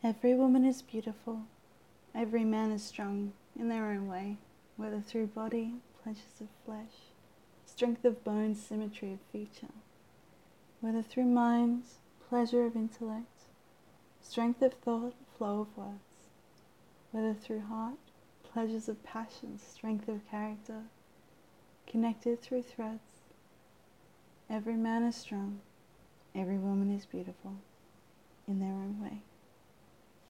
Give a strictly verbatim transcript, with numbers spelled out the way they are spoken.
Every woman is beautiful. Every man is strong in their own way, whether through body, pleasures of flesh, strength of bone, symmetry of feature, whether through mind, pleasure of intellect, strength of thought, flow of words, whether through heart, pleasures of passion, strength of character, connected through threads. Every man is strong, every woman is beautiful in their own way.